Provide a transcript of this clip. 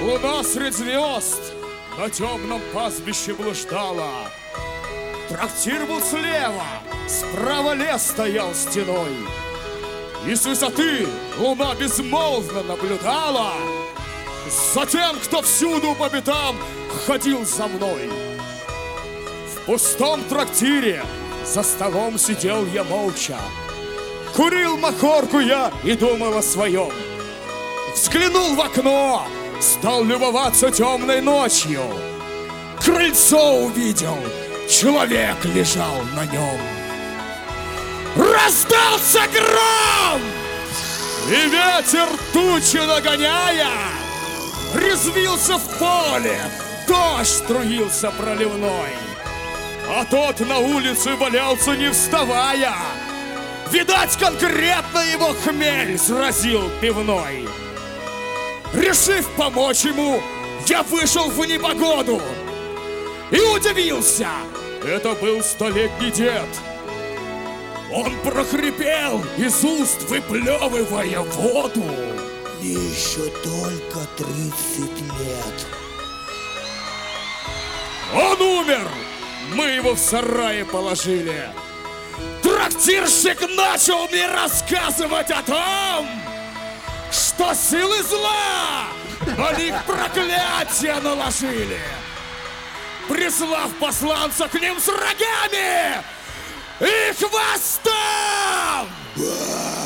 Луна средь звезд на темном пастбище блуждала. Трактир был слева, справа лес стоял стеной. И с высоты луна безмолвно наблюдала за тем, кто всюду по пятам ходил за мной. В пустом трактире за столом сидел я молча. Курил махорку я и думал о своем. Взглянул в окно, стал любоваться темной ночью. Крыльцо увидел, человек лежал на нем. Раздался гром, и ветер тучи нагоняя резвился в поле, дождь струился проливной. А тот на улице валялся не вставая. Видать, конкретно его хмель сразил пивной. Решив помочь ему, я вышел в непогоду и удивился. Это был столетний дед. Он прохрипел, из уст выплевывая воду: мне еще только 30 лет. Он умер! Мы его в сарае положили. Трактирщик начал мне рассказывать о том, что силы зла на них проклятие наложили, прислав посланца к ним с рогами и хвостом!